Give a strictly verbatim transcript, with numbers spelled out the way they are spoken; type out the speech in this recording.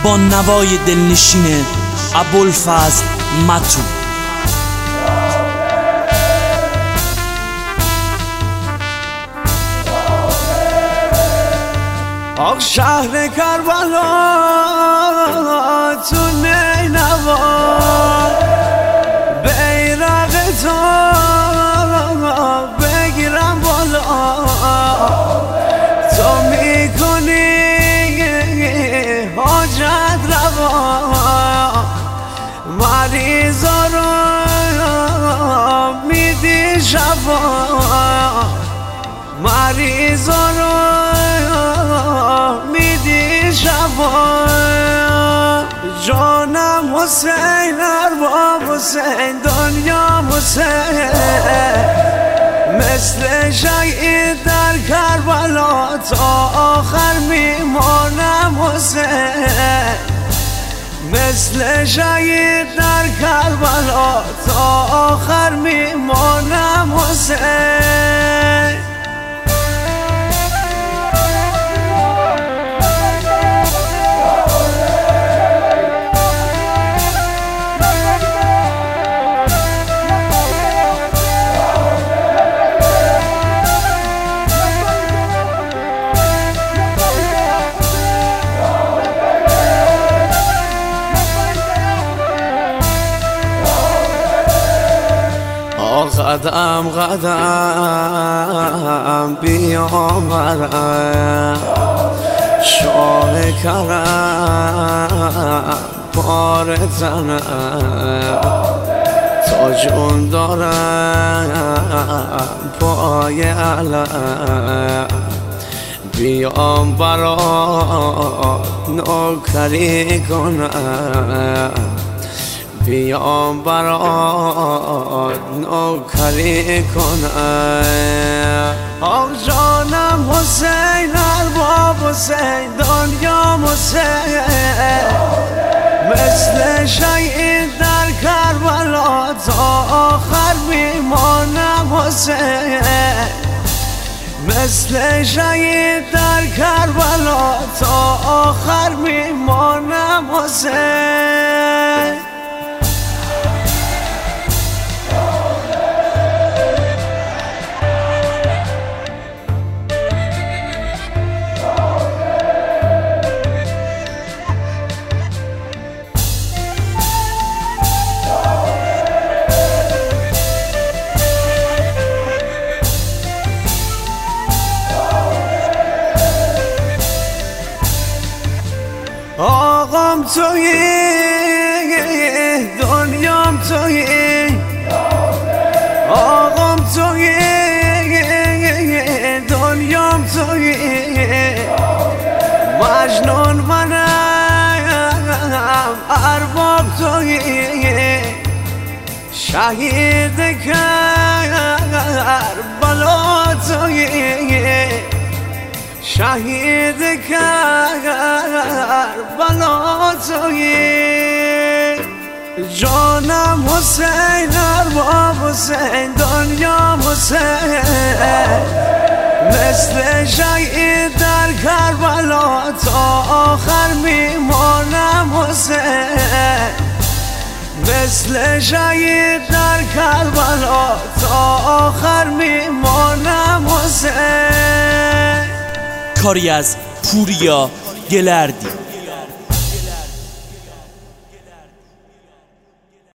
با نوای دلنشین ابوالفضل متو. آخ شهر کربلا تو نینوا بیرق تو بگیرم بالا، تو میکنی حاجت روا، مریضا رو میدی شفا، مریضا رو میدی شفا. جانم حسین، ارباب حسین، دنیا حسین، مثل شهید در کربلا تا آخر میمانم حسین، مثل شهید در کربلا تا آخر میمانم حسین. قدم قدم بیامرم، شاه کرم بار زنم، تا جون دارم پای علم، بیام برات نوکری کنم، بیام برات نوکری کنم. آخ جانم حسین، ارباب حسین، دنیا حسین، مثل شهید در کربلا تا آخر میمانم حسین، مثل شهید در کربلا تا آخر میمانم حسین. آقام تویی، دنیام تویی، آقام تویی، دنیام تویی، مجنون منم ارباب تویی، شهید کربلا تویی، شهید کربلا تویی. جانم حسین، ارباب حسین، دنیا حسین، مثل شهید در کربلا تا آخر میمانم حسین، مثل شهید در کربلا تا آخر میمانم حسین. کاری از پوریا گلردی.